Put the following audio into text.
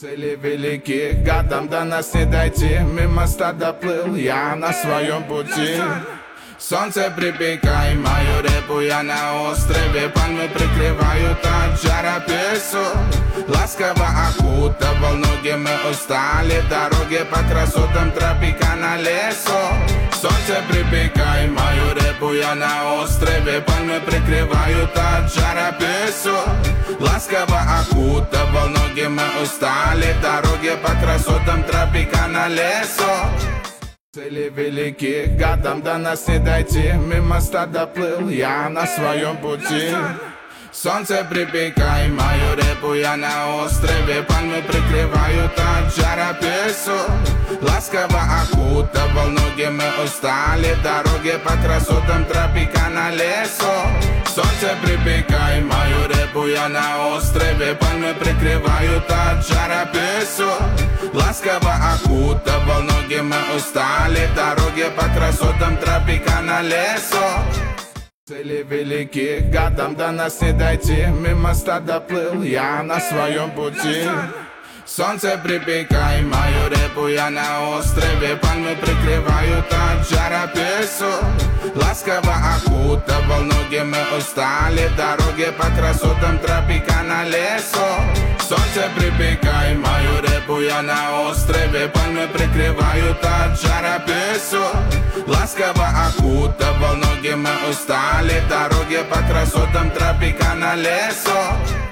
Цели велики, годам до нас не дойти. Мимо стада плыл я на своем пути. Солнце припекай мою репу, я на острове. Пальмы прикрывают от жара песок. Ласково окутывал ноги, мы устали в дороге по красотам тропика на лесу. Солнце припекай мою репу, я на острове. Пальмы прикрывают от жара песок. Ласково окутывал ноги, мы устали в дороге по красотам тропика на лесу. Цели велики, годам до нас не дойти. Мимо стада плыл я на своем пути. Солнце припекай мою репу, я на острове. Пальмы прикрывают от жара песок. Ласково окутывал ноги, мы устали в дороге по красотам тропика на лесу. Солнце припекай мою репу, я на острове. Пальмы прикрывают от жара песок. Ласково окутывал ноги, мы устали в дороге по красотам тропика на лесу. Цели велики, годам до нас не дойти. Мимо стада плыл я на своем пути. Солнце припекай мою репу, я на острове. Пальмы прикрывают от жара песок. Ласково окутывал ноги, мы устали в дороге по красотам тропика на лесу. Солнце припекай мою репу, я на острове. Пальмы прикрывают от жара песок. Ласково окутывал ноги, мы устали в дороге по красотам тропика на лесу.